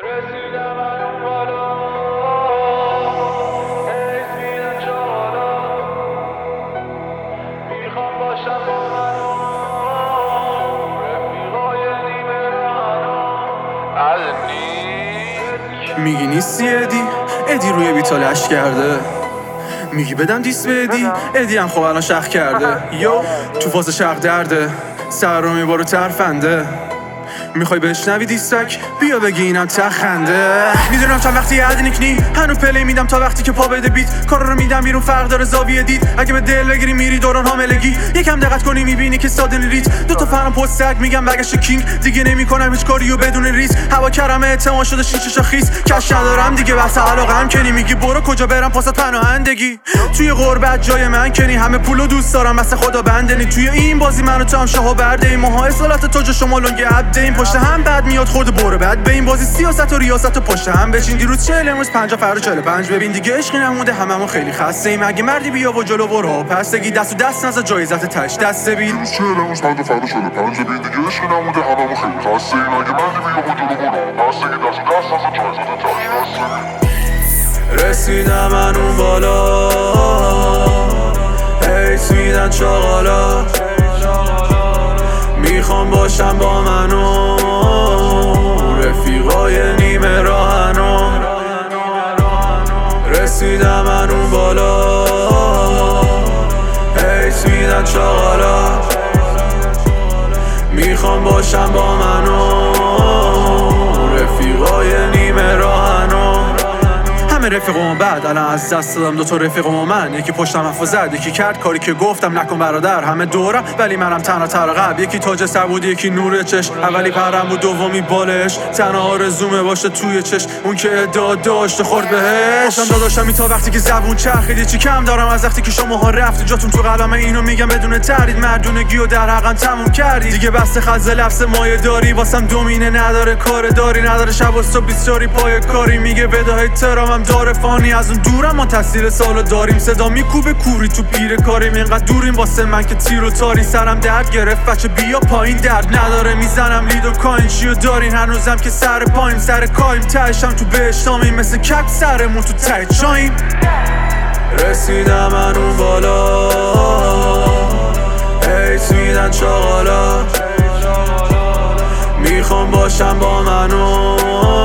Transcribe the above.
میگی نیستی ادی روی بیتالش کرده، میگی بدم دیس به ادی هم خب الان شخ کرده. یو تو فاز شخ درده، سر رو میبارو ترفنده، میخوای بشنوی دیستک بیا بگی اینم تخنده. میدونم چند وقتی عدی نیکنی هنو پلی میدم تا وقتی که پا بده بیت، کار رو میدم بیرون فرق داره زاویه دید. اگه به دل بگیری میری دوران حاملگی، یکم دقت کنی میبینی که ساده ریت. دوتا فرم پستک میگم برگشت کینگ، دیگه نمیکنم هیچ کاریو بدون ریس. هوا کرمه اعتماد شده شیشه خیس، کش ندارم دیگه بحث علاقه هم کنی. میگی برو کجا برم پاسات پناهندگی، توی غربت جای من کنی. همه پولو دوست دارم بس خدا بندنی، توی این بازی منو تو هم شاه و برده ایم. ماها اصالت تو جا شما لنگ عبده ایم. پشت هم بعد میاد خورده بره بعد به این بازی سیاست و ریاست و پشت هم بشین. دیروز 40 امروز 50 فردا 45. ببین دیگه عشقی نمونده هممون خیلی خسته ایم. اگه مردی بیا و جلو برو پس بگی دست و دست نزا جایزت تاش دست ببین. دیروز 40 امروز 50 فردا 45. ببین دیگه عشقی نمونده هممون خیلی خسته ایم. اگه مردی بیا و جلو برو پس بگی دست و دست نزا جایزت تاش دست ببین. رسیدم من اون بالا هیت میدن چاقالا، میخوام باشم با منو رفیقای نیمه راهنو. رسیدم من اون بالا هیت میدن چاقالا، میخوام باشم با منو رفیقای نیمه راهنو. همه رفیقم بعد الان از دست دادم دوتا رفیقم من، یکی پشتم حرفو زد یکی کرد کاری که گفتم نکن برادر. همه دورم ولی منم تنها تر قبل، یکی تاج سر بود یکی نور چشم. اولی پرم بود دومی بالش، تنها آرزومه باشه توی چشم اون که ادعا داشته خورد بهش. باشم داداشم تا وقتی که زبون چرخید، چی کم دارم از وقتی که شماها رفتی جاتون تو قلبم. اینو میگم بدون تردید، مردونگیو در حقم تموم کردی دیگه. بس خز لفظ مایه داری واسم دومینه نداره، کار داری نداره شب و صبح بیستاری پای کاری. میگه بده احترامم داره فانی از اون دورم، ما تاثیر سالو داریم. صدا میکوبه کوری تو پیر کاریم، اینقدر دوریم واسه من که تیر و تاری. سرم درد گرفت بچه بیا پایین درد نداره، میزنم لید و کاین. چیو دارین هنوزم که سر پاییم سر کایم، تهشم تو بهشتامیم مثل کپ سرمون تو ته چایم. رسیدم من اون بالا هیت میدن چاقالا، میخوام باشم با منو